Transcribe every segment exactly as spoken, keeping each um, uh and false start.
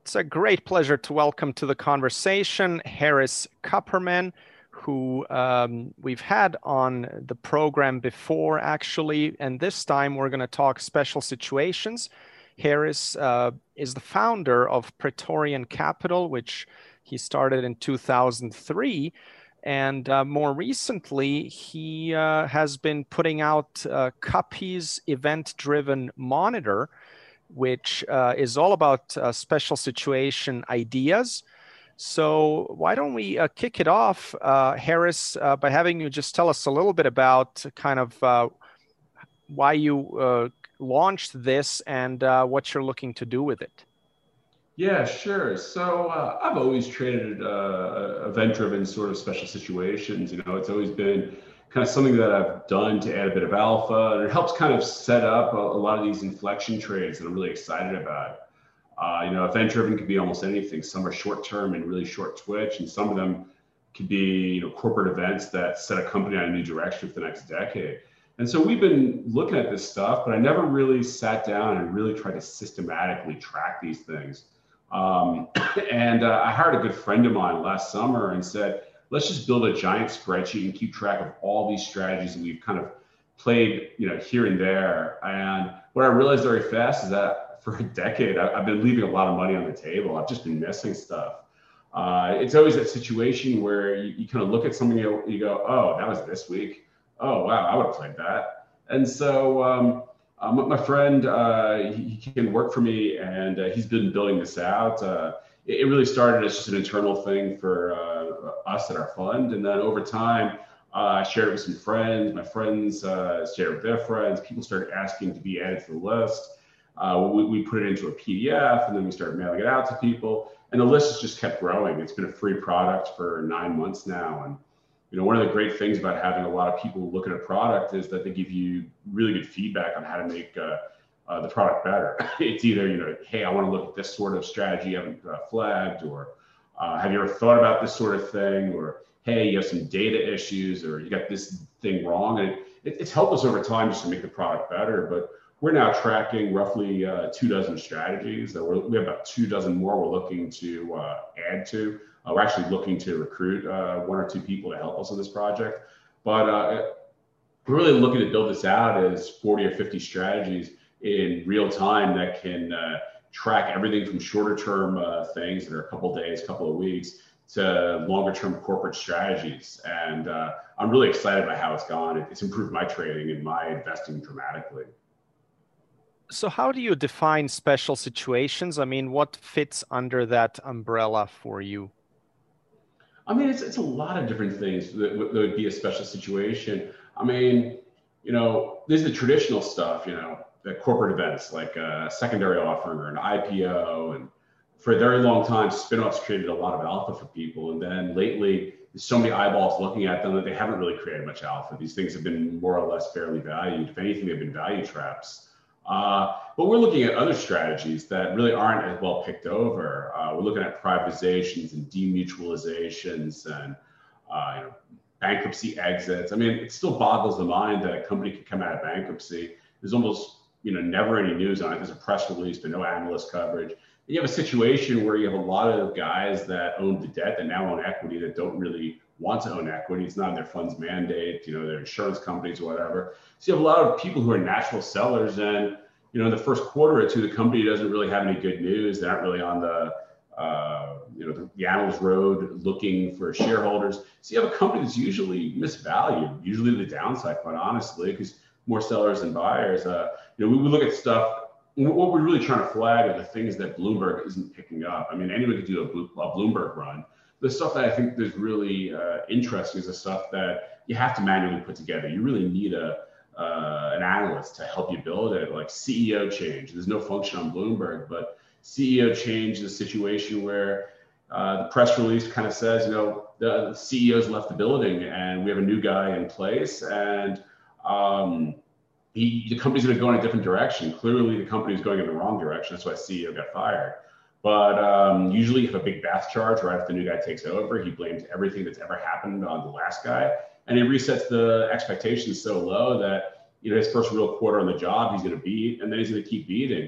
It's a great pleasure to welcome to the conversation Harris Kupperman, who um, we've had on the program before, actually, and this time we're going to talk special situations. Harris uh, is the founder of Praetorian Capital, which he started in two thousand three. And uh, more recently, he uh, has been putting out uh, Cuppy's event-driven monitor, which uh, is all about uh, special situation ideas. So why don't we uh, kick it off, uh, Harris, uh, by having you just tell us a little bit about kind of uh, why you uh, launched this and uh, what you're looking to do with it. Yeah, sure. So uh, I've always traded uh, event-driven sort of special situations. You know, it's always been kind of something that I've done to add a bit of alpha, and it helps kind of set up a, a lot of these inflection trades that I'm really excited about. Uh, you know, event-driven could be almost anything. Some are short-term and really short twitch, and some of them could be, you know, corporate events that set a company on a new direction for the next decade. And so we've been looking at this stuff, but I never really sat down and really tried to systematically track these things. Um, and uh, I hired a good friend of mine last summer and said, let's just build a giant spreadsheet and keep track of all these strategies that we've kind of played, you know, here and there. And what I realized very fast is that for a decade, I've been leaving a lot of money on the table. I've just been missing stuff. Uh, it's always that situation where you, you kind of look at something, you, you go, oh, that was this week. Oh, wow, I would have played that. And so, um, Um, my friend, uh, he, he can work for me, and uh, he's been building this out. Uh, it, it really started as just an internal thing for uh, us at our fund, and then over time, uh, I shared it with some friends. My friends uh, shared it with their friends. People started asking to be added to the list. Uh, we, we put it into a P D F, and then we started mailing it out to people, and the list has just kept growing. It's been a free product for nine months now, and you know, one of the great things about having a lot of people look at a product is that they give you really good feedback on how to make uh, uh, the product better. It's either, you know, hey, I want to look at this sort of strategy you haven't uh, flagged, or uh, have you ever thought about this sort of thing, or hey, you have some data issues, or you got this thing wrong. And it, it's helped us over time just to make the product better. But we're now tracking roughly uh, two dozen strategies that we're, we have about two dozen more we're looking to uh, add to. Uh, we're actually looking to recruit uh, one or two people to help us with this project. But uh, we're really looking to build this out as forty or fifty strategies in real time that can uh, track everything from shorter term uh, things that are a couple days, couple of weeks, to longer term corporate strategies. And uh, I'm really excited about how it's gone. It's improved my trading and my investing dramatically. So how do you define special situations? I mean, what fits under that umbrella for you? I mean, it's it's a lot of different things that, that would be a special situation. I mean, you know, there's the traditional stuff, you know, the corporate events like a secondary offering or an I P O. And for a very long time, spin-offs created a lot of alpha for people. And then lately, there's so many eyeballs looking at them that they haven't really created much alpha. These things have been more or less fairly valued. If anything, they've been value traps. Uh, but we're looking at other strategies that really aren't as well picked over. Uh, we're looking at privatizations and demutualizations and uh, you know, bankruptcy exits. I mean, it still boggles the mind that a company could come out of bankruptcy. There's almost you know never any news on it. There's a press release, but no analyst coverage. And you have a situation where you have a lot of guys that own the debt that now own equity that don't really want to own equity. It's not in their fund's mandate, you know, their insurance companies or whatever. So you have a lot of people who are natural sellers, and you know, in the first quarter or two, the company doesn't really have any good news. They aren't really on the, uh, you know, the, the analyst road looking for shareholders. So you have a company that's usually misvalued, usually the downside, quite honestly, because more sellers than buyers. Uh, you know, we, we look at stuff. What we're really trying to flag are the things that Bloomberg isn't picking up. I mean, anyone could do a, a Bloomberg run. The stuff that I think is really uh, interesting is the stuff that you have to manually put together. You really need a uh, an analyst to help you build it, like C E O change. There's no function on Bloomberg, but C E O change is a situation where uh, the press release kind of says, you know, the, the C E O's left the building and we have a new guy in place, and um, he, the company's going to go in a different direction. Clearly, the company is going in the wrong direction. That's why C E O got fired. But um, usually you have a big bath charge right after the new guy takes over. He blames everything that's ever happened on the last guy. And he resets the expectations so low that, you know, his first real quarter on the job, he's going to beat, and then he's going to keep beating.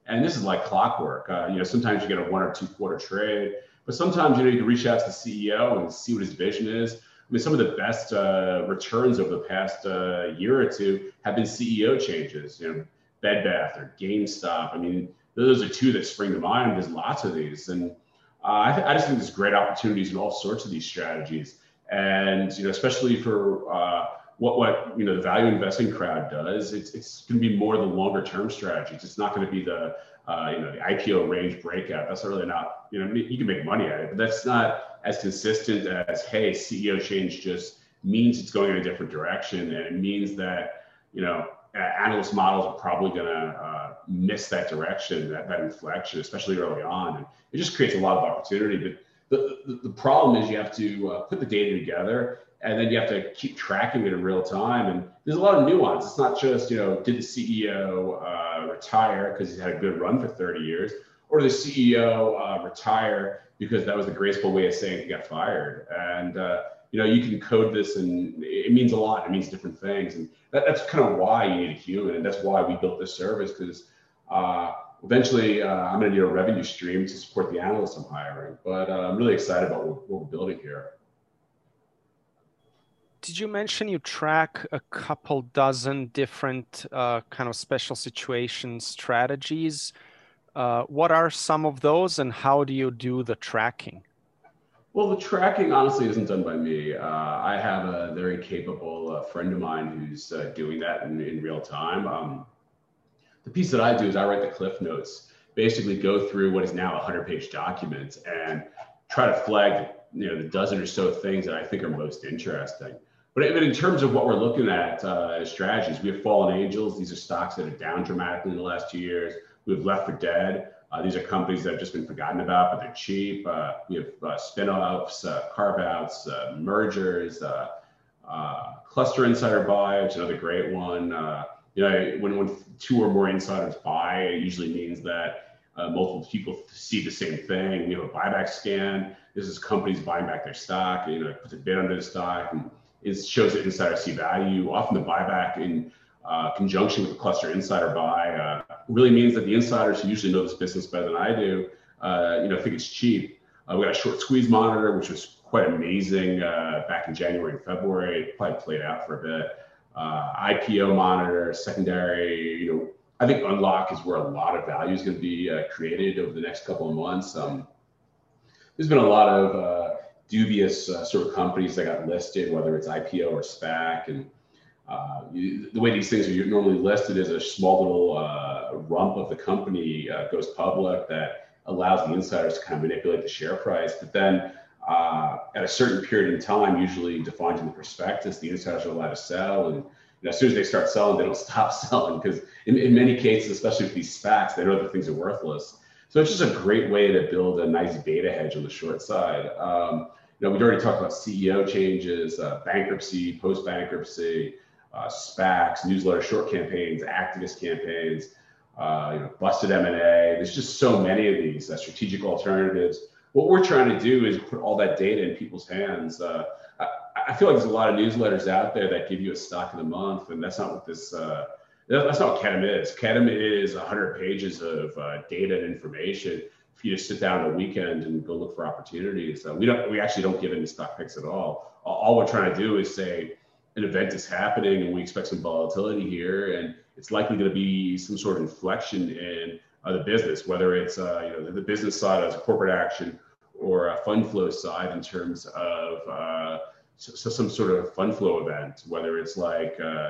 And this is like clockwork. Uh, you know, sometimes you get a one or two quarter trade, but sometimes, you know, you can reach out to the C E O and see what his vision is. I mean, some of the best uh, returns over the past uh, year or two have been C E O changes, you know, Bed Bath or GameStop. I mean, those are two that spring to mind. There's lots of these. And uh, I, th- I just think there's great opportunities in all sorts of these strategies. And, you know, especially for uh, what, what, you know, the value investing crowd does, it's, it's going to be more the longer term strategies. It's not going to be the, uh, you know, the I P O range breakout. That's really not, you know, you can make money at it, but that's not as consistent as, hey, C E O change just means it's going in a different direction. And it means that, you know, analyst models are probably going to uh, miss that direction, that, that inflection, especially early on. And it just creates a lot of opportunity. But the, the, the problem is you have to uh, put the data together, and then you have to keep tracking it in real time. And there's a lot of nuance. It's not just, you know, did the C E O uh, retire because he's had a good run for thirty years, or the C E O uh, retire because that was the graceful way of saying he got fired. And, uh, you know, you can code this, and it means a lot. It means different things. And that, that's kind of why you need a human. And that's why we built this service, because uh, eventually uh, I'm going to need a revenue stream to support the analysts I'm hiring. But uh, I'm really excited about what, what we're building here. Did you mention you track a couple dozen different uh, kind of special situation strategies? Uh, what are some of those, and how do you do the tracking? Well, the tracking honestly isn't done by me. Uh, I have a very capable uh, friend of mine who's uh, doing that in, in real time. Um, the piece that I do is I write the cliff notes, basically go through what is now a hundred page document and try to flag, you know, the dozen or so things that I think are most interesting. But in terms of what we're looking at uh, as strategies, we have Fallen Angels. These are stocks that are down dramatically in the last two years. We have Left for Dead. Uh, these are companies that have just been forgotten about, but they're cheap. Uh, we have uh, spin-offs, uh, carve-outs, uh, mergers, uh, uh, cluster insider buy, which is another great one. Uh, you know, when, when two or more insiders buy, it usually means that uh, multiple people see the same thing. We have a buyback scan. This is companies buying back their stock. You know, it puts a bid under the stock, and it shows that insiders see value. Often the buyback in uh, conjunction with the cluster insider buy uh, really means that the insiders who usually know this business better than I do, uh, you know, think it's cheap. Uh, we got a short squeeze monitor, which was quite amazing uh, back in January and February. It probably played out for a bit. Uh, I P O monitor, secondary, you know, I think Unlock is where a lot of value is going to be uh, created over the next couple of months. Um, there's been a lot of uh, dubious uh, sort of companies that got listed, whether it's I P O or SPAC. And uh, you, the way these things are normally listed is a small little uh, rump of the company uh, goes public that allows the insiders to kind of manipulate the share price. But then uh, at a certain period in time, usually defined in the prospectus, the insiders are allowed to sell. And you know, as soon as they start selling, they don't stop selling, because in, in many cases, especially with these SPACs, they know that things are worthless. So it's just a great way to build a nice beta hedge on the short side. Um, you know, we've already talked about C E O changes, uh, bankruptcy, post-bankruptcy, uh, SPACs, newsletter short campaigns, activist campaigns, uh, you know, busted M and A. There's just so many of these uh, strategic alternatives. What we're trying to do is put all that data in people's hands. Uh, I, I feel like there's a lot of newsletters out there that give you a stock of the month, and that's not what this. Uh, That's not what Kedem is. Kedem is one hundred pages of uh, data and information for you to sit down on a weekend and go look for opportunities. Uh, we don't. We actually don't give any stock picks at all. All we're trying to do is say an event is happening and we expect some volatility here, and it's likely going to be some sort of inflection in uh, the business, whether it's uh, you know the, the business side as a corporate action or a fund flow side in terms of uh, so, so some sort of fund flow event, whether it's like. Uh,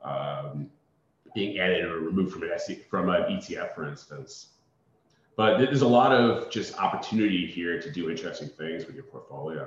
um, being added or removed from an S E, from an E T F, for instance. But there's a lot of just opportunity here to do interesting things with your portfolio.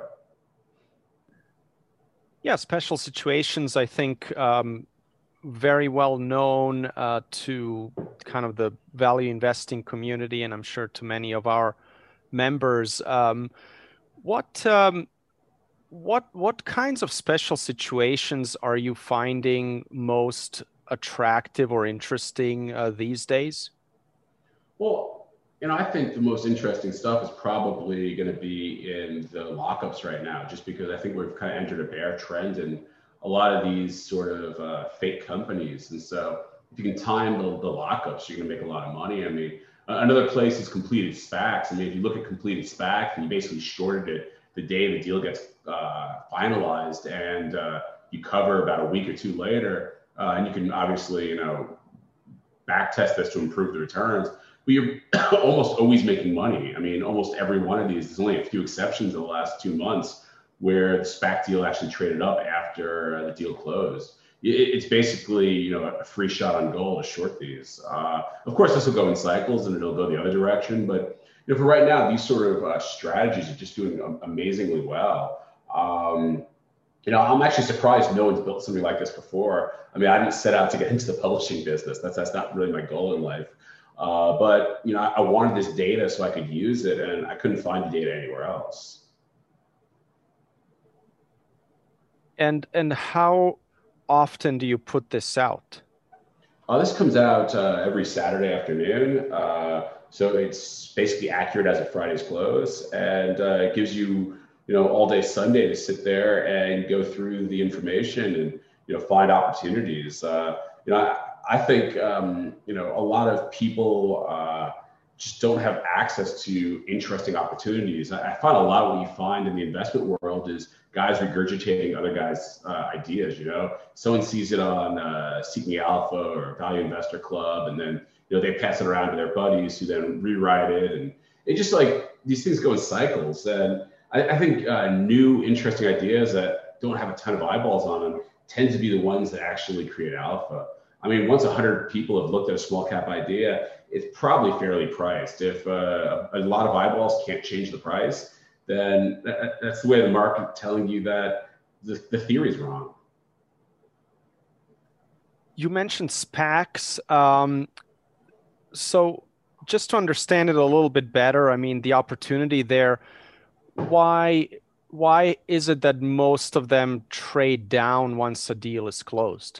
Yeah, special situations, I think, um, very well known uh, to kind of the value investing community, and I'm sure to many of our members. Um, what um, what what kinds of special situations are you finding most attractive or interesting uh, these days? Well, you know, I think the most interesting stuff is probably going to be in the lockups right now, just because I think we've kind of entered a bear trend in a lot of these sort of uh, fake companies. And so if you can time the, the lockups, you're going to make a lot of money. I mean, Uh, another place is completed SPACs. I mean, if you look at completed SPACs, and you basically shorted it the day the deal gets uh, finalized, and uh, you cover about a week or two later, uh, and you can obviously, you know, back test this to improve the returns. But you're almost always making money. I mean, almost every one of these. There's only a few exceptions in the last two months where the SPAC deal actually traded up after uh, the deal closed. It's basically, you know, a free shot on goal to short these. Uh, of course, this will go in cycles and it'll go the other direction. But you know, for right now, these sort of uh, strategies are just doing amazingly well. Um, you know, I'm actually surprised no one's built something like this before. I mean, I didn't set out to get into the publishing business. That's that's not really my goal in life. Uh, but you know, I, I wanted this data so I could use it, and I couldn't find the data anywhere else. And and how often do you put this out? Uh, this comes out uh, every Saturday afternoon. Uh, so it's basically accurate as of Friday's close, and uh, it gives you, you know, all day Sunday to sit there and go through the information and, you know, find opportunities. Uh, you know, I, I think, um, you know, a lot of people uh, just don't have access to interesting opportunities. I, I find a lot of what you find in the investment world is guys regurgitating other guys' uh, ideas. You know, someone sees it on uh, Seek Me Alpha or Value Investor Club, and then, you know, they pass it around to their buddies who then rewrite it, and it just, like, these things go in cycles. And I, I think uh, new, interesting ideas that don't have a ton of eyeballs on them tend to be the ones that actually create alpha. I mean, once a hundred people have looked at a small cap idea, it's probably fairly priced. If uh, a lot of eyeballs can't change the price, then that, that's the way the market telling you that the, the theory is wrong. You mentioned SPACs. Um, so just to understand it a little bit better, I mean, the opportunity there, why why is it that most of them trade down once a deal is closed?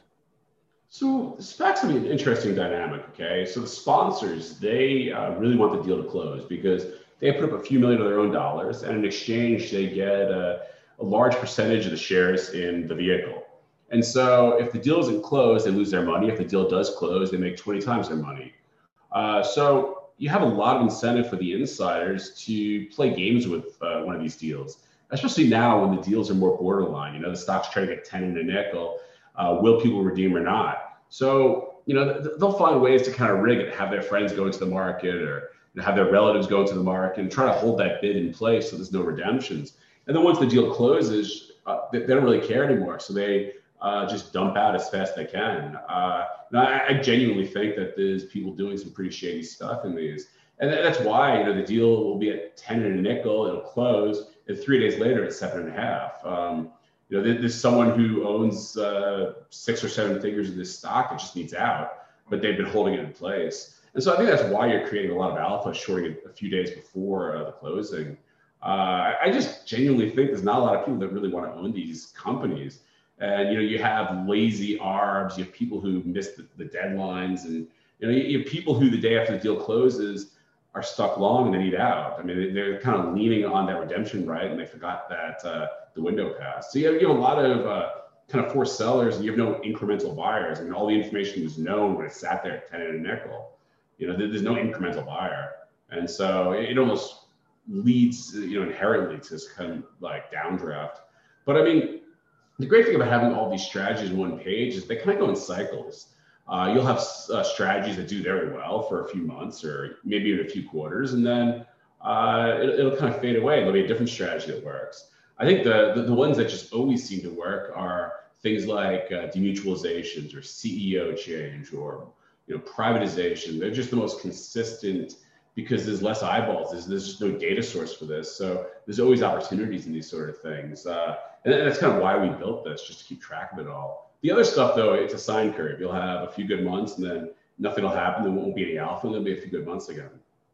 So SPACs can be an interesting dynamic, okay? So the sponsors, they uh, really want the deal to close because they put up a few million of their own dollars, and in exchange, they get a, a large percentage of the shares in the vehicle. And so if the deal isn't closed, they lose their money. If the deal does close, they make twenty times their money. Uh, so you have a lot of incentive for the insiders to play games with uh, one of these deals, especially now when the deals are more borderline. You know, the stock's trading at ten and a nickel. Uh, will people redeem or not? So, you know, th- they'll find ways to kind of rig it, have their friends go into the market, or, you know, have their relatives go into the market and try to hold that bid in place so there's no redemptions. And then once the deal closes, uh, they, they don't really care anymore. So they uh, just dump out as fast as they can. Uh, I, I genuinely think that there's people doing some pretty shady stuff in these. And that's why, you know, the deal will be at ten and a nickel, it'll close, and three days later it's seven and a half. Um, You know, there's someone who owns uh, six or seven figures of this stock that just needs out, but they've been holding it in place. And so I think that's why you're creating a lot of alpha, shorting it a few days before uh, the closing. Uh, I just genuinely think there's not a lot of people that really want to own these companies. And, you know, you have lazy arbs, you have people who miss the, the deadlines, and, you know, you have people who the day after the deal closes are stuck long and they need out. I mean, they're kind of leaning on that redemption right, and they forgot that uh, the window passed. So you have, you have a lot of uh, kind of forced sellers, and you have no incremental buyers. I mean, all the information was known when it sat there at ten and a nickel. You know, there's no incremental buyer. And so it almost leads, you know, inherently to this kind of like downdraft. But I mean, the great thing about having all these strategies on one page is they kind of go in cycles. Uh, you'll have uh, strategies that do very well for a few months or maybe even a few quarters, and then uh, it, it'll kind of fade away. There'll be a different strategy that works. I think the, the, the ones that just always seem to work are things like uh, demutualizations or C E O change or, you know, privatization. They're just the most consistent because there's less eyeballs. There's, there's just no data source for this. So there's always opportunities in these sort of things. Uh, and that's kind of why we built this, just to keep track of it all. The other stuff, though, it's a sine curve. You'll have a few good months, and then nothing will happen. There won't be any alpha, and there'll be a few good months again.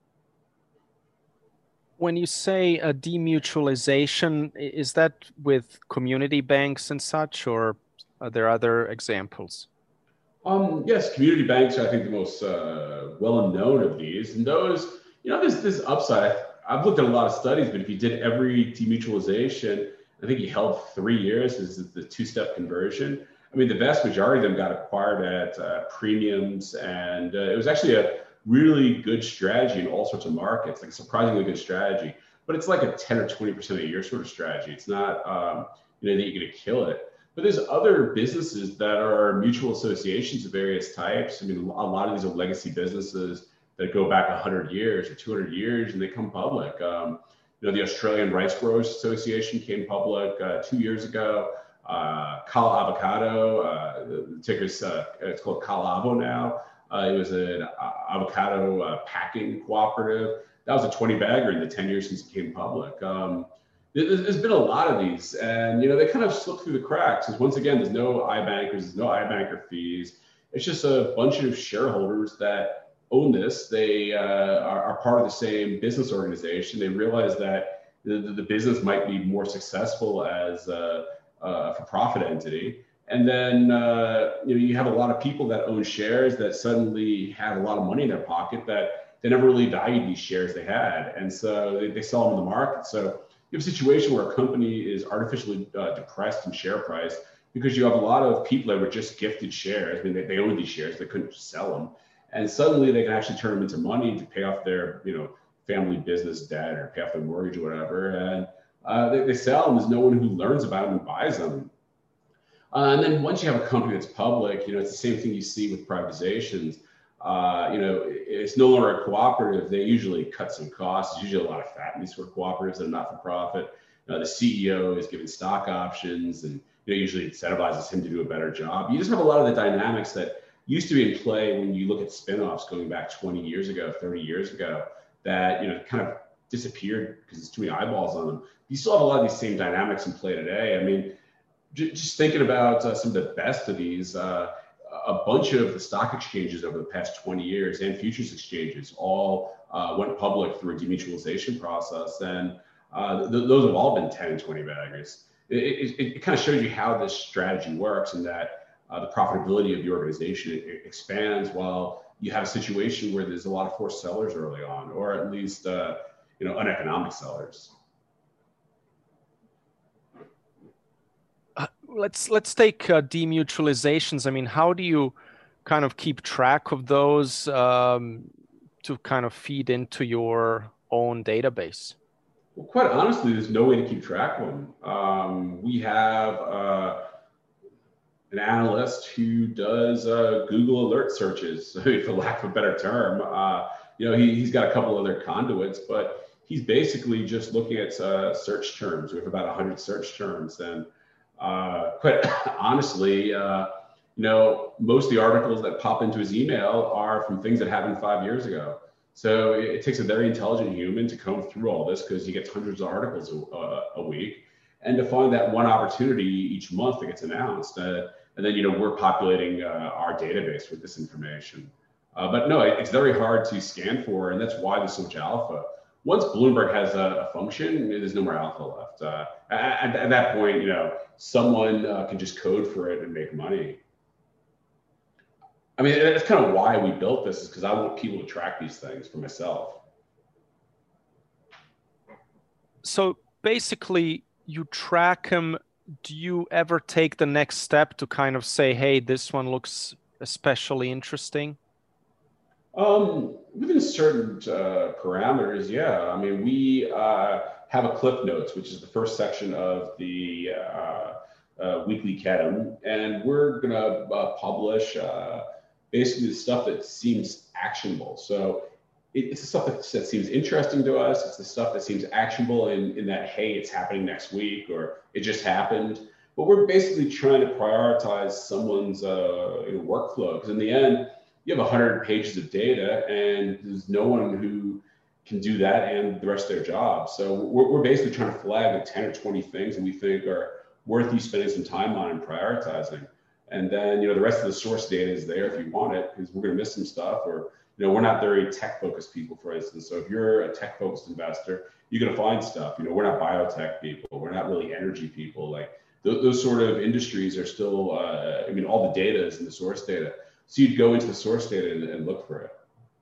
When you say a demutualization, is that with community banks and such, or are there other examples? Um, yes, community banks are, I think, the most uh, well-known of these. And those, you know, there's this upside. I've looked at a lot of studies, but if you did every demutualization, I think you held three years is the two-step conversion. I mean, the vast majority of them got acquired at uh, premiums, and uh, it was actually a, really good strategy in all sorts of markets, like a surprisingly good strategy. But it's like a ten or twenty percent a year sort of strategy. It's not, um, you know, that you're going to kill it. But there's other businesses that are mutual associations of various types. I mean, a lot of these are legacy businesses that go back one hundred years or two hundred years, and they come public. Um, you know, the Australian Rice Growers Association came public uh, two years ago. Uh, Cal Avocado, uh, the ticker's uh, it's called Calavo now. Uh, it was an uh, avocado uh, packing cooperative. That was a twenty bagger in the ten years since it came public. Um, there's been a lot of these, and you know they kind of slip through the cracks. Because once again, there's no iBankers, there's no iBanker fees. It's just a bunch of shareholders that own this. They uh, are, are part of the same business organization. They realize that the, the business might be more successful as a, a for-profit entity. And then uh, you know you have a lot of people that own shares that suddenly have a lot of money in their pocket that they never really valued these shares they had, and so they, they sell them in the market. So you have a situation where a company is artificially uh, depressed in share price because you have a lot of people that were just gifted shares. I mean, they, they owned these shares, they couldn't sell them, and suddenly they can actually turn them into money to pay off their you know family business debt or pay off their mortgage or whatever, and uh, they, they sell them. There's no one who learns about them and buys them. Uh, and then once you have a company that's public, you know, it's the same thing you see with privatizations. Uh, you know, it's no longer a cooperative. They usually cut some costs. There's usually a lot of fat in these sort of cooperatives that are not for profit. Uh, the C E O is given stock options and you know, usually incentivizes him to do a better job. You just have a lot of the dynamics that used to be in play when you look at spinoffs going back twenty years ago, thirty years ago, that, you know, kind of disappeared because there's too many eyeballs on them. You still have a lot of these same dynamics in play today. I mean, just thinking about uh, some of the best of these, uh, a bunch of the stock exchanges over the past twenty years and futures exchanges all uh, went public through a demutualization process. And uh, th- those have all been ten and twenty baggers. It, it, it kind of shows you how this strategy works and that uh, the profitability of the organization it, it expands while you have a situation where there's a lot of forced sellers early on, or at least uh, you know uneconomic sellers. Let's let's take uh, demutualizations. I mean, how do you kind of keep track of those um, to kind of feed into your own database? Well, quite honestly, there's no way to keep track of them. Um, we have uh, an analyst who does uh, Google alert searches, for lack of a better term. Uh, you know, he, he's got a couple other conduits, but he's basically just looking at uh, search terms. We have about one hundred search terms, and Uh, quite honestly, uh, you know, most of the articles that pop into his email are from things that happened five years ago. So it, it takes a very intelligent human to comb through all this because he gets hundreds of articles a, uh, a week, and to find that one opportunity each month that gets announced. Uh, and then, you know, we're populating uh, our database with this information. Uh, but no, it, it's very hard to scan for, and that's why there's so much alpha. Once Bloomberg has a, a function, there's no more alpha left. Uh, at, at that point, you know, someone uh, can just code for it and make money. I mean, that's kind of why we built this, is because I want people to track these things for myself. So basically, you track them. Do you ever take the next step to kind of say, hey, this one looks especially interesting? Um, within certain uh, parameters, yeah. I mean, we uh, have a Cliff Notes, which is the first section of the uh, uh, weekly Kedem, and we're going to uh, publish uh, basically the stuff that seems actionable. So it, it's the stuff that, that seems interesting to us. It's the stuff that seems actionable in, in that, hey, it's happening next week, or it just happened. But we're basically trying to prioritize someone's uh, you know, workflow, because in the end, you have one hundred pages of data, and there's no one who can do that and the rest of their job. So we're, we're basically trying to flag the ten or twenty things that we think are worth you spending some time on and prioritizing. And then, you know, the rest of the source data is there if you want it, because we're going to miss some stuff. Or, you know, we're not very tech-focused people, for instance. So if you're a tech-focused investor, you're going to find stuff. You know, we're not biotech people. We're not really energy people. Like th- those sort of industries are still, uh, I mean, all the data is in the source data. So you'd go into the source data and, and look for it.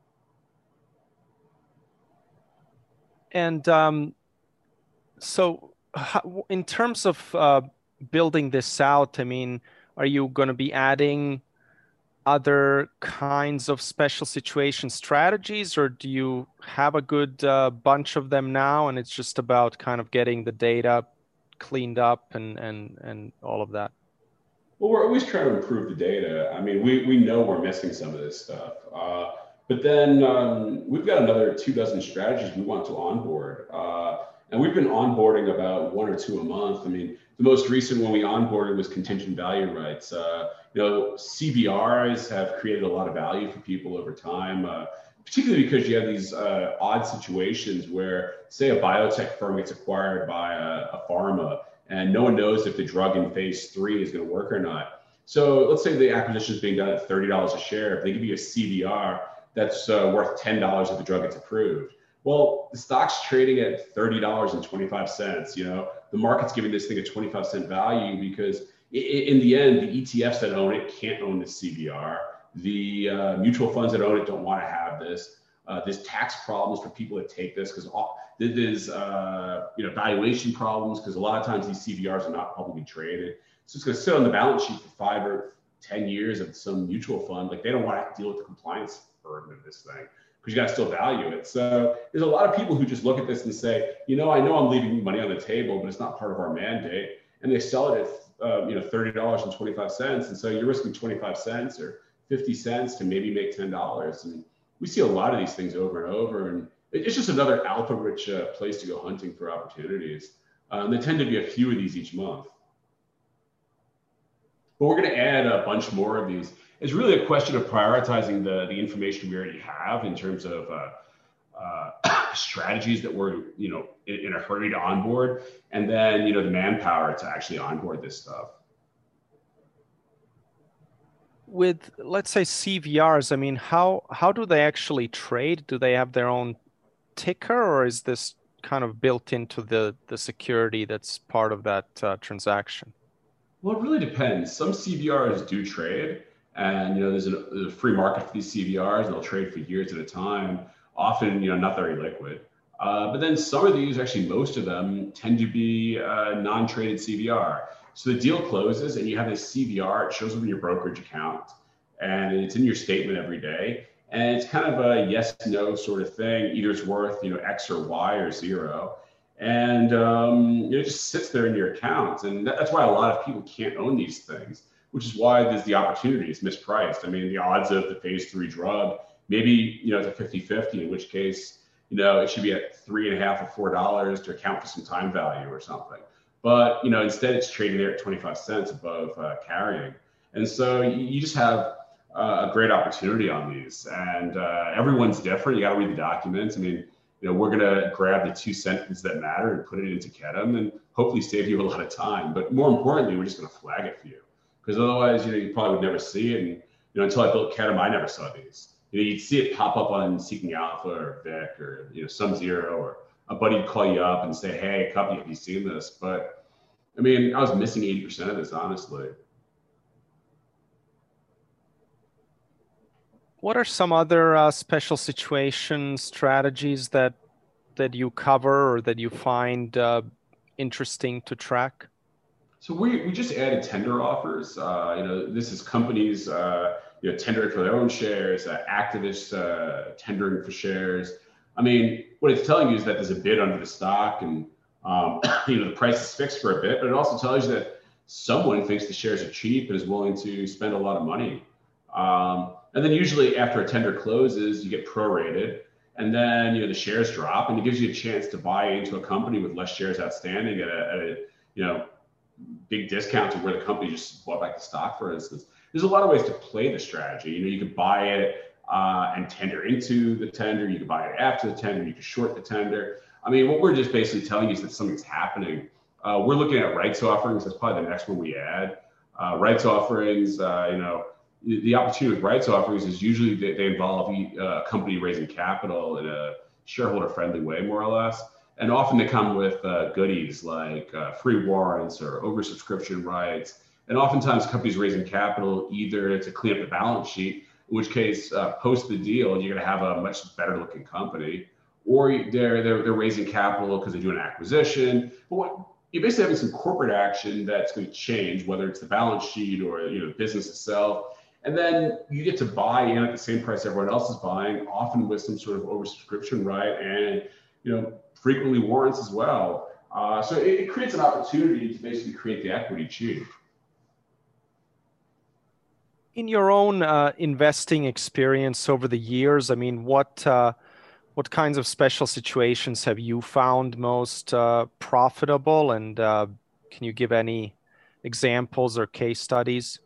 And um, so how, in terms of uh, building this out, I mean, are you going to be adding other kinds of special situation strategies, or do you have a good uh, bunch of them now, and it's just about kind of getting the data cleaned up and and and all of that? Well, we're always trying to improve the data. I mean, we, we know we're missing some of this stuff. Uh, but then um, we've got another two dozen strategies we want to onboard. Uh, and we've been onboarding about one or two a month. I mean, the most recent one we onboarded was contingent value rights. Uh, you know, C V Rs have created a lot of value for people over time, uh, particularly because you have these uh, odd situations where, say, a biotech firm gets acquired by a, a pharma, and no one knows if the drug in phase three is going to work or not. So let's say the acquisition is being done at thirty dollars a share. If they give you a C V R that's uh, worth ten dollars if the drug gets approved. Well, the stock's trading at thirty dollars and twenty-five cents. You know, the market's giving this thing a twenty-five cent value because in the end, the E T Fs that own it can't own the C V R. The uh, mutual funds that own it don't want to have this. Uh, there's tax problems for people that take this because there's uh, you know valuation problems because a lot of times these C V Rs are not publicly traded. So it's going to sit on the balance sheet for five or ten years of some mutual fund. Like they don't want to deal with the compliance burden of this thing because you got to still value it. So there's a lot of people who just look at this and say, you know, I know I'm leaving money on the table, but it's not part of our mandate, and they sell it at uh, you know thirty dollars and twenty-five cents, and so you're risking twenty-five cents or fifty cents to maybe make ten dollars. And we see a lot of these things over and over, and it's just another alpha-rich uh, place to go hunting for opportunities. Um, there tend to be a few of these each month. But we're going to add a bunch more of these. It's really a question of prioritizing the, the information we already have in terms of uh, uh, strategies that we're you know in, in a hurry to onboard, and then you know the manpower to actually onboard this stuff. With, let's say, C V Rs, I mean, how how do they actually trade? Do they have their own ticker, or is this kind of built into the the security that's part of that uh, transaction? Well, it really depends. Some C V Rs do trade, and you know there's a, there's a free market for these C V Rs, and they'll trade for years at a time. Often, you know, not very liquid. Uh, but then some of these, actually, most of them tend to be uh, non-traded C V R. So the deal closes and you have this C V R, it shows up in your brokerage account and it's in your statement every day. And it's kind of a yes, no sort of thing. Either it's worth, you know, X or Y or zero. And um, you know, it just sits there in your account. And that, that's why a lot of people can't own these things, which is why there's the opportunity. It's mispriced. I mean, the odds of the phase three drug, maybe, you know, it's a fifty-fifty, in which case, you know, it should be at three and a half or four dollars to account for some time value or something. But, you know, instead it's trading there at twenty-five cents above uh, carrying. And so you, you just have uh, a great opportunity on these. And uh, everyone's different. You got to read the documents. I mean, you know, we're going to grab the two sentences that matter and put it into Ketum and hopefully save you a lot of time. But more importantly, we're just going to flag it for you. Because otherwise, you know, you probably would never see it. And, you know, until I built Ketum, I never saw these. You know, you'd see it pop up on Seeking Alpha or Vic or, you know, SumZero, or a buddy would call you up and say, hey, Cuppy, have you seen this? But I mean, I was missing eighty percent of this, honestly. What are some other uh, special situation strategies that that you cover or that you find uh, interesting to track? So we, we just added tender offers. Uh, you know, this is companies uh, you know tendering for their own shares, uh, activists uh, tendering for shares. I mean, what it's telling you is that there's a bid under the stock, and um, you know the price is fixed for a bit, but it also tells you that someone thinks the shares are cheap and is willing to spend a lot of money. Um, and then usually after a tender closes, you get prorated, and then you know the shares drop, and it gives you a chance to buy into a company with less shares outstanding at a, at a you know big discount to where the company just bought back the stock, for instance. There's a lot of ways to play the strategy. You know, you could buy it uh, and tender into the tender. You could buy it after the tender. You could short the tender. I mean, what we're just basically telling you is that something's happening. Uh, we're looking at rights offerings. That's probably the next one we add. Uh, rights offerings, uh, you know, the, the opportunity with rights offerings is usually they, they involve a company raising capital in a shareholder-friendly way, more or less. And often they come with uh, goodies like uh, free warrants or oversubscription rights. And oftentimes companies raising capital either to clean up the balance sheet, in which case uh, post the deal, you're going to have a much better looking company, or they're, they're, they're raising capital because they do an acquisition. But what, you're basically having some corporate action that's going to change, whether it's the balance sheet or you know the business itself. And then you get to buy in at the same price everyone else is buying, often with some sort of oversubscription right, and you know frequently warrants as well. Uh, so it, it creates an opportunity to basically create the equity cheap. In your own uh, investing experience over the years, I mean, what uh, what kinds of special situations have you found most uh, profitable, and uh, can you give any examples or case studies?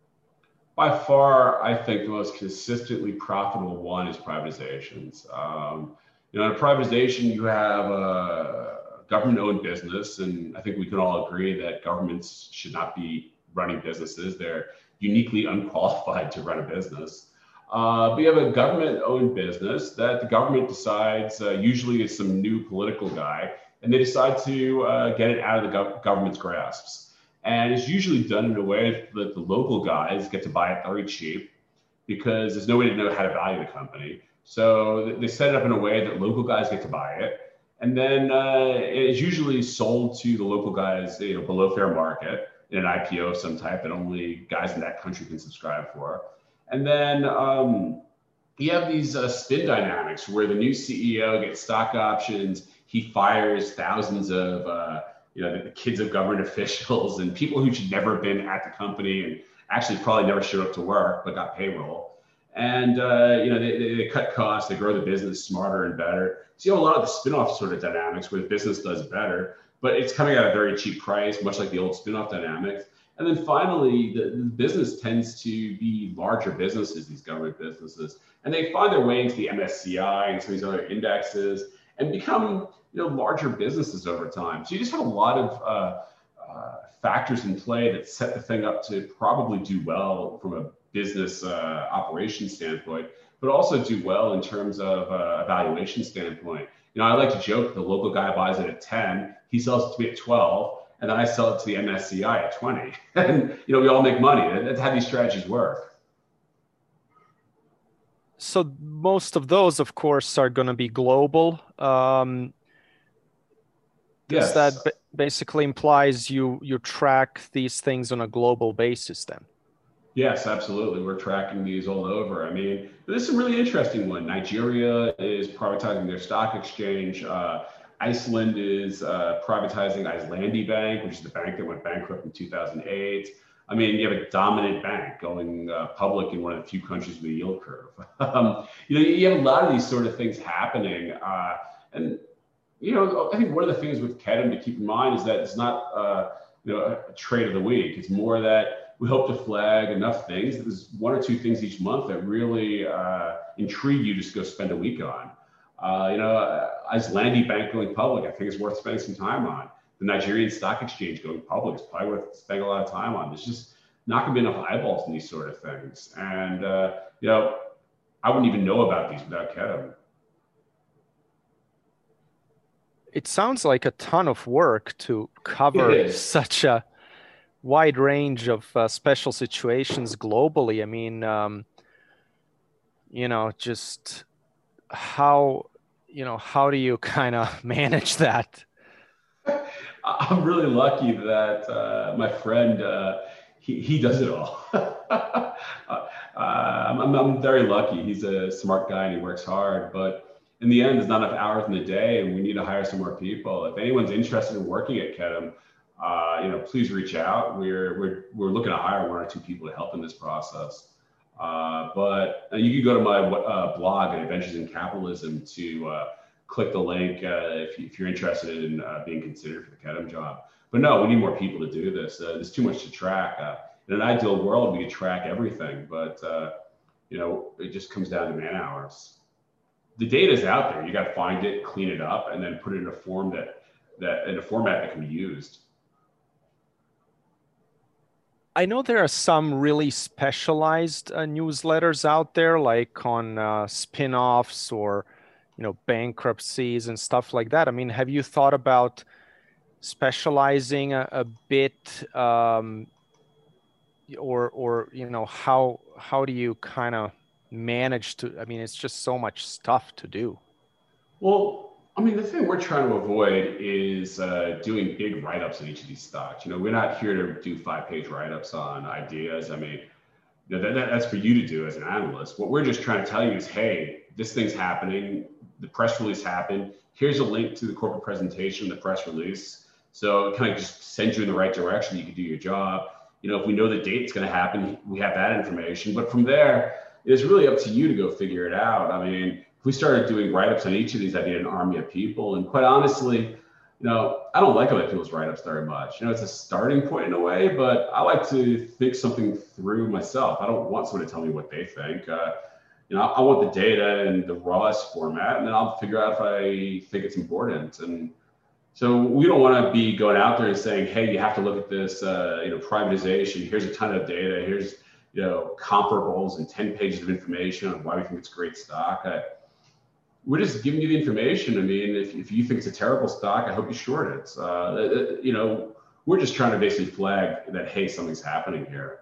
By far, I think the most consistently profitable one is privatizations. Um, you know, in a privatization, you have a government-owned business, and I think we can all agree that governments should not be running businesses. They're uniquely unqualified to run a business. Uh, but you have a government-owned business that the government decides, uh, usually it's some new political guy, and they decide to uh, get it out of the gov- government's grasps. And it's usually done in a way that the local guys get to buy it very cheap because there's no way to know how to value the company. So they set it up in a way that local guys get to buy it. And then uh, it's usually sold to the local guys, you know, below fair market in an I P O of some type that only guys in that country can subscribe for. And then um, you have these uh, spin dynamics where the new C E O gets stock options. He fires thousands of uh, you know, the, the kids of government officials and people who should never have been at the company and actually probably never showed up to work, but got payroll. And, uh, you know, they, they, they cut costs, they grow the business smarter and better. So you have a lot of the spin-off sort of dynamics where the business does better, but it's coming at a very cheap price, much like the old spin-off dynamics. And then finally, the, the business tends to be larger businesses, these government businesses, and they find their way into the M S C I and some of these other indexes and become, you know, larger businesses over time. So you just have a lot of uh, uh, factors in play that set the thing up to probably do well from a business uh, operation standpoint, but also do well in terms of uh, a valuation standpoint. You know, I like to joke the local guy buys it at ten, he sells it to me at twelve, and then I sell it to the M S C I at twenty. And, you know, we all make money. That's how these strategies work. So most of those, of course, are going to be global. Um, Does Yes. that b- basically implies you you track these things on a global basis then? Yes, absolutely. We're tracking these all over. I mean, this is a really interesting one. Nigeria is privatizing their stock exchange. Uh, Iceland is uh, privatizing Icelandic Bank, which is the bank that went bankrupt in two thousand eight. I mean, you have a dominant bank going uh, public in one of the few countries with a yield curve. um, you know, you have a lot of these sort of things happening. Uh, and, you know, I think one of the things with Kedem to keep in mind is that it's not, uh, you know, a trade of the week. It's more that we hope to flag enough things. There's one or two things each month that really uh, intrigue you to go spend a week on. Uh, you know, uh, Icelandic Bank going public, I think is worth spending some time on. The Nigerian Stock Exchange going public is probably worth spending a lot of time on. There's just not going to be enough eyeballs in these sort of things. And, uh, you know, I wouldn't even know about these without Kedem. It sounds like a ton of work to It cover is. such a wide range of uh, special situations globally. I mean, um, you know, just how, you know, how do you kind of manage that? I'm really lucky that uh, my friend, uh, he, he does it all. uh, I'm, I'm very lucky. He's a smart guy and he works hard, but in the end, there's not enough hours in the day and we need to hire some more people. If anyone's interested in working at Kedem, uh, you know, please reach out. We're, we're, we're looking to hire one or two people to help in this process. Uh, but you can go to my uh, blog at Adventures in Capitalism to uh, click the link uh, if, you, if you're interested in uh, being considered for the Kedem job. But no, we need more people to do this. Uh, there's too much to track. Uh, in an ideal world, we could track everything, but uh, you know, it just comes down to man hours. The data is out there. You got to find it, clean it up, and then put it in a form that that in a format that can be used. I know there are some really specialized uh, newsletters out there, like on uh, spin-offs or, you know, bankruptcies and stuff like that. I mean, have you thought about specializing a, a bit, um, or or you know, how how do you kind of manage to? I mean, it's just so much stuff to do. Well, I mean, the thing we're trying to avoid is uh, doing big write-ups on each of these stocks. You know, we're not here to do five-page write-ups on ideas. I mean, You know, that, that, that's for you to do as an analyst. What we're just trying to tell you is, hey, this thing's happening. The press release happened. Here's a link to the corporate presentation, the press release. So it kind of just sends you in the right direction. You can do your job. You know, if we know the date's going to happen, we have that information. But from there, it's really up to you to go figure it out. I mean, if we started doing write-ups on each of these, I'd need an army of people. And quite honestly, you know, I don't like other people's write-ups very much. You know, it's a starting point in a way, but I like to think something through myself. I don't want someone to tell me what they think. Uh, you know, I want the data in the rawest format, and then I'll figure out if I think it's important. And so we don't want to be going out there and saying, hey, you have to look at this, uh, you know, privatization. Here's a ton of data. Here's, you know, comparables and ten pages of information on why we think it's great stock. I, We're just giving you the information. I mean, if, if you think it's a terrible stock, I hope you short it. Uh, you know, we're just trying to basically flag that, hey, something's happening here.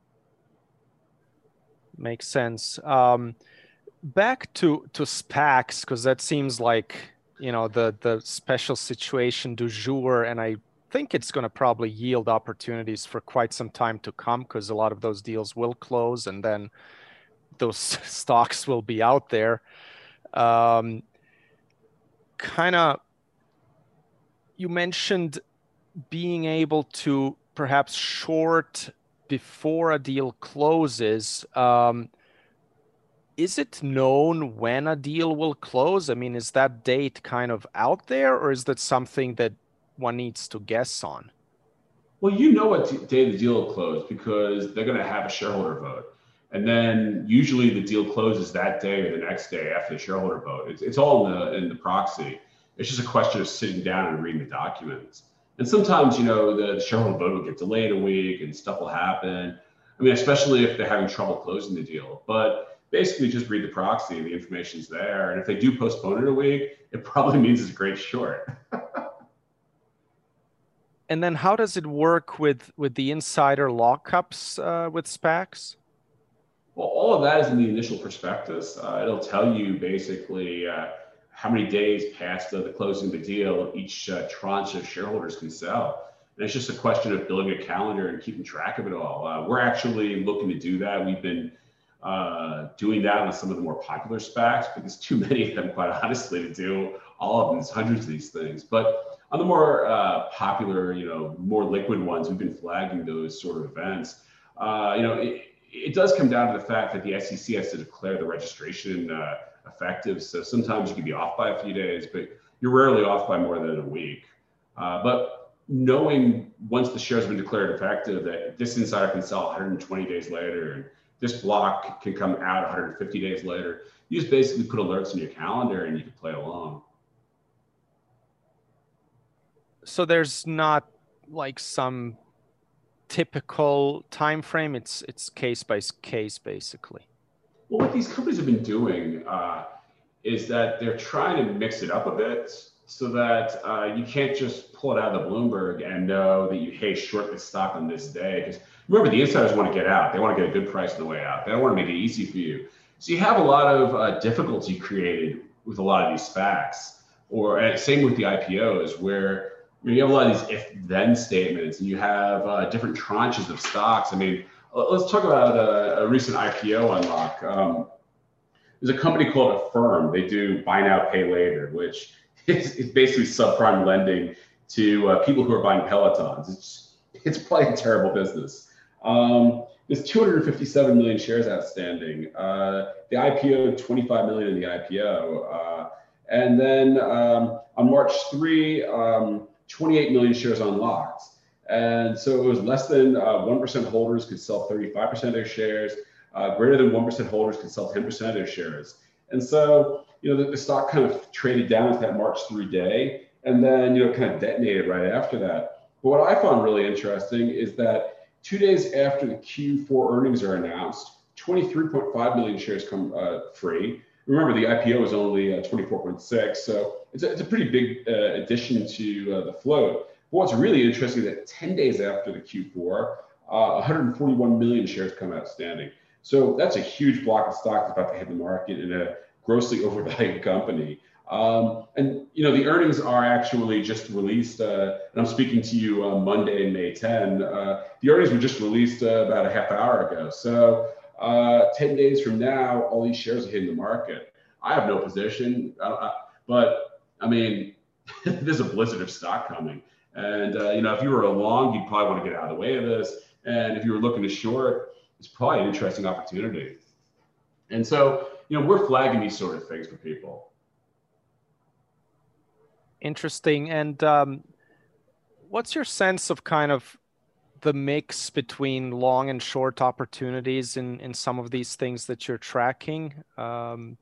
Makes sense. Um, back to, to SPACs, because that seems like, you know, the, the special situation du jour, and I think it's going to probably yield opportunities for quite some time to come, because a lot of those deals will close and then those stocks will be out there. Um, kind of, you mentioned being able to perhaps short before a deal closes. Um, is it known when a deal will close? I mean, is that date kind of out there, or is that something that one needs to guess on? Well, you know what day the deal will close because they're going to have a shareholder vote. And then usually the deal closes that day or the next day after the shareholder vote. It's, it's all in the, in the proxy. It's just a question of sitting down and reading the documents. And sometimes, you know, the shareholder vote will get delayed a week and stuff will happen. I mean, especially if they're having trouble closing the deal. But basically just read the proxy, the information's there. And if they do postpone it a week, it probably means it's a great short. And then how does it work with, with the insider lockups uh, with SPACs? Well, all of that is in the initial prospectus. Uh, it'll tell you basically uh, how many days past uh, the closing of the deal each uh, tranche of shareholders can sell. And it's just a question of building a calendar and keeping track of it all. Uh, we're actually looking to do that. We've been uh, doing that on some of the more popular SPACs, but there's too many of them, quite honestly, to do all of them. There's hundreds of these things. But on the more uh, popular, you know, more liquid ones, we've been flagging those sort of events. Uh, you know, it, it does come down to the fact that the S E C has to declare the registration uh, effective. So sometimes you can be off by a few days, but you're rarely off by more than a week. Uh, but knowing once the shares have been declared effective that this insider can sell one hundred twenty days later and this block can come out one hundred fifty days later, you just basically put alerts in your calendar and you can play along. So there's not like some typical time frame. It's it's case by case, basically. Well, what these companies have been doing uh, is that they're trying to mix it up a bit so that uh, you can't just pull it out of the Bloomberg and know that you, hey, short this stock on this day. Because remember, the insiders want to get out. They want to get a good price on the way out. They don't want to make it easy for you. So you have a lot of uh, difficulty created with a lot of these SPACs, or uh, same with the I P Os, where you have a lot of these if-then statements, and you have uh, different tranches of stocks. I mean, let's talk about a, a recent I P O unlock. Um, there's a company called Affirm. They do buy now, pay later, which is, is basically subprime lending to uh, people who are buying Pelotons. It's it's probably a terrible business. Um, there's two hundred fifty-seven million shares outstanding. Uh, the I P O, twenty-five million in the I P O. Uh, and then um, on March third, um, twenty-eight million shares unlocked. And so it was less than uh, one percent holders could sell thirty-five percent of their shares. Uh, greater than one percent holders could sell ten percent of their shares. And so, you know, the, the stock kind of traded down to that March through day, and then, you know, kind of detonated right after that. But what I found really interesting is that two days after the Q four earnings are announced, twenty-three point five million shares come uh, free. Remember, the I P O is only uh, twenty-four point six, so it's a, it's a pretty big uh, addition to uh, the float. But what's really interesting is that ten days after the Q four, uh, one hundred forty-one million shares come outstanding. So that's a huge block of stock that's about to hit the market in a grossly overvalued company. Um, and you know, the earnings are actually just released, uh, and I'm speaking to you on Monday, May tenth. Uh, the earnings were just released uh, about a half hour ago. So uh, ten days from now, all these shares are hitting the market. I have no position, uh, but I mean, there's a blizzard of stock coming. And uh, you know, if you were a long, you'd probably want to get out of the way of this. And if you were looking to short, it's probably an interesting opportunity. And so, you know, we're flagging these sort of things for people. Interesting. And um, what's your sense of kind of the mix between long and short opportunities in, in some of these things that you're tracking? Um,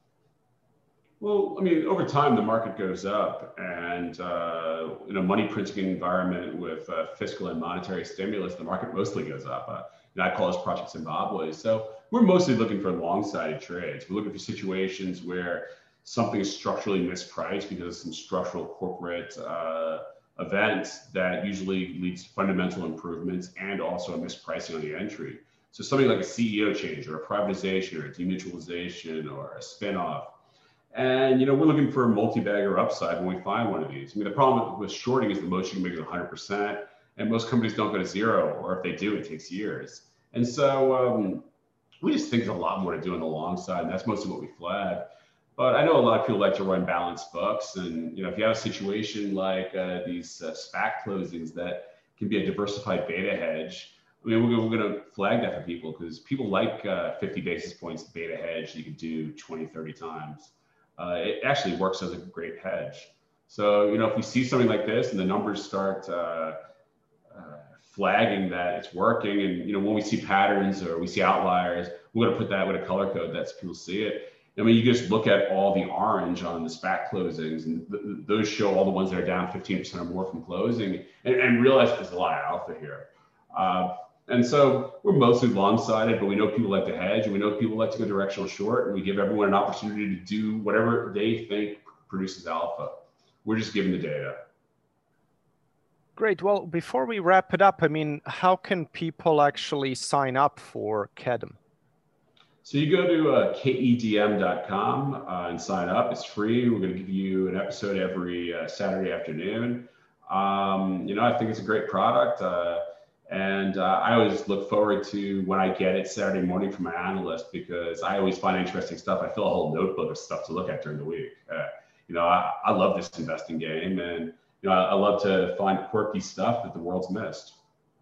well, I mean, over time, the market goes up, and uh, in a money printing environment with uh, fiscal and monetary stimulus, the market mostly goes up. Uh, and I call this Project Zimbabwe. So we're mostly looking for long-sided trades. We're looking for situations where something is structurally mispriced because of some structural corporate uh, event that usually leads to fundamental improvements and also a mispricing on the entry. So something like a C E O change or a privatization or a demutualization or a spinoff. And, you know, we're looking for a multi-bagger upside when we find one of these. I mean, the problem with shorting is the most you can make is one hundred percent, and most companies don't go to zero, or if they do, it takes years. And so um, we just think there's a lot more to do on the long side, and that's mostly what we flag. But I know a lot of people like to run balanced books, and you know, if you have a situation like uh, these uh, SPAC closings that can be a diversified beta hedge, I mean, we're, we're going to flag that for people because people like uh, fifty basis points beta hedge that you can do twenty, thirty times. Uh, it actually works as a great hedge. So, you know, if we see something like this and the numbers start uh, uh, flagging that it's working, and you know, when we see patterns or we see outliers, we're going to put that with a color code that people see it. I mean, you just look at all the orange on the SPAC closings, and th- those show all the ones that are down fifteen percent or more from closing, and, and realize there's a lot of alpha here. Uh, and so we're mostly long-sided, but we know people like to hedge, and we know people like to go directional short, and we give everyone an opportunity to do whatever they think produces alpha. We're just giving the data. Great. Well, before we wrap it up, I mean, how can people actually sign up for Kedem? So you go to uh, kedm dot com uh, and sign up. It's free. We're going to give you an episode every uh, Saturday afternoon. Um, you know, I think it's a great product. Uh, and uh, I always look forward to when I get it Saturday morning from my analyst, because I always find interesting stuff. I fill a whole notebook of stuff to look at during the week. Uh, you know, I, I love this investing game, and, you know, I, I love to find quirky stuff that the world's missed.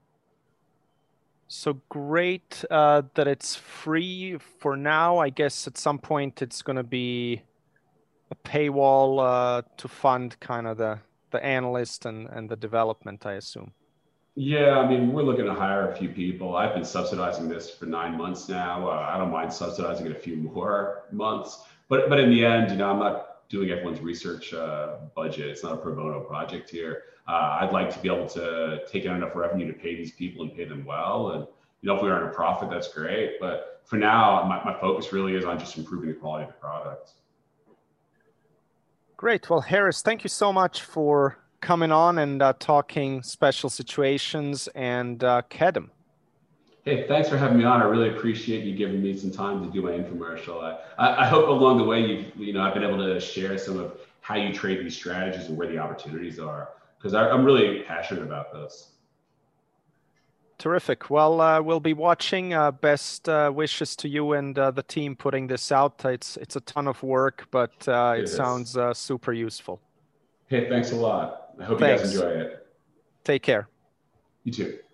So great uh, that it's free for now. I guess at some point it's going to be a paywall uh, to fund kind of the, the analyst and, and the development, I assume. Yeah, I mean, we're looking to hire a few people. I've been subsidizing this for nine months now. Uh, I don't mind subsidizing it a few more months. But but in the end, you know, I'm not doing everyone's research uh, budget. It's not a pro bono project here. Uh, I'd like to be able to take in enough revenue to pay these people and pay them well. And, you know, if we earn a profit, that's great. But for now, my, my focus really is on just improving the quality of the product. Great. Well, Harris, thank you so much for coming on and uh, talking special situations and uh, Kedem. Hey, thanks for having me on. I really appreciate you giving me some time to do my infomercial. I, I hope along the way, you've, you know, I've been able to share some of how you trade these strategies and where the opportunities are, because I'm really passionate about this. Terrific. Well, uh, we'll be watching. Uh, best uh, wishes to you and uh, the team putting this out. It's it's a ton of work, but uh, it, it sounds uh, super useful. Hey, thanks a lot. I hope thanks. You guys enjoy it. Take care. You too.